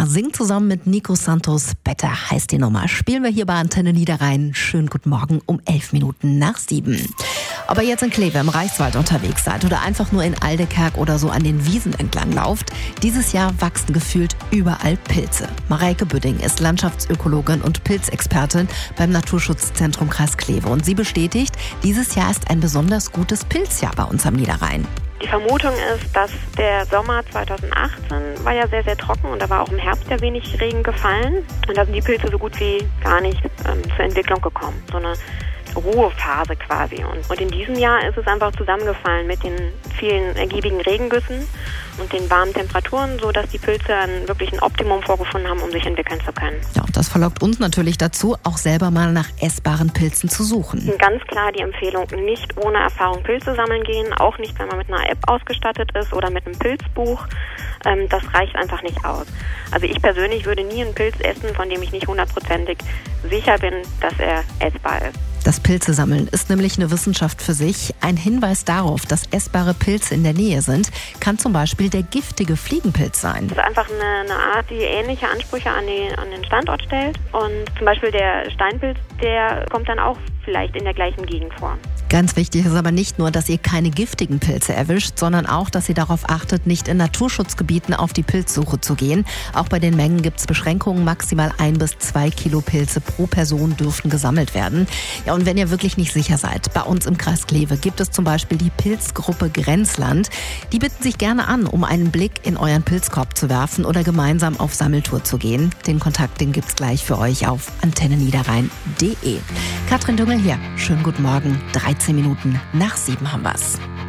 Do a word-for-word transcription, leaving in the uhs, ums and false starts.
Sommer singt zusammen mit Nico Santos. Better heißt die Nummer. Spielen wir hier bei Antenne Niederrhein. Schönen guten Morgen um elf Minuten nach sieben. Ob ihr jetzt in Kleve im Reichswald unterwegs seid oder einfach nur in Aldekerk oder so an den Wiesen entlang lauft, dieses Jahr wachsen gefühlt überall Pilze. Mareike Büdding ist Landschaftsökologin und Pilzexpertin beim Naturschutzzentrum Kreis Kleve. Und sie bestätigt, dieses Jahr ist ein besonders gutes Pilzjahr bei uns am Niederrhein. Die Vermutung ist, dass der Sommer zweitausendachtzehn war ja sehr, sehr trocken und da war auch im Herbst ja wenig Regen gefallen. Und da sind die Pilze so gut wie gar nicht ähm, zur Entwicklung gekommen. So eine Ruhephase quasi. Und, und in diesem Jahr ist es einfach zusammengefallen mit den vielen ergiebigen Regengüssen und den warmen Temperaturen, sodass die Pilze ein wirklich ein Optimum vorgefunden haben, um sich entwickeln zu können. Ja, und das verlockt uns natürlich dazu, auch selber mal nach essbaren Pilzen zu suchen. Ganz klar die Empfehlung, nicht ohne Erfahrung Pilze sammeln gehen, auch nicht, wenn man mit einer App ausgestattet ist oder mit einem Pilzbuch. Ähm, das reicht einfach nicht aus. Also ich persönlich würde nie einen Pilz essen, von dem ich nicht hundertprozentig sicher bin, dass er essbar ist. Das Pilzesammeln ist nämlich eine Wissenschaft für sich. Ein Hinweis darauf, dass essbare Pilze in der Nähe sind, kann zum Beispiel der giftige Fliegenpilz sein. Das ist einfach eine, eine Art, die ähnliche Ansprüche an, die, an den Standort stellt. Und zum Beispiel der Steinpilz, der kommt dann auch vielleicht in der gleichen Gegend vor. Ganz wichtig ist aber nicht nur, dass ihr keine giftigen Pilze erwischt, sondern auch, dass ihr darauf achtet, nicht in Naturschutzgebieten auf die Pilzsuche zu gehen. Auch bei den Mengen gibt es Beschränkungen. Maximal ein bis zwei Kilo Pilze pro Person dürften gesammelt werden. Ja, und wenn ihr wirklich nicht sicher seid, bei uns im Kreis Kleve gibt es zum Beispiel die Pilzgruppe Grenzland. Die bitten sich gerne an, um einen Blick in euren Pilzkorb zu werfen oder gemeinsam auf Sammeltour zu gehen. Den Kontakt, den gibt's gleich für euch auf antenne niederrhein punkt de. Katrin Düngel hier. Schönen guten Morgen. dreizehn Minuten nach sieben haben wir's.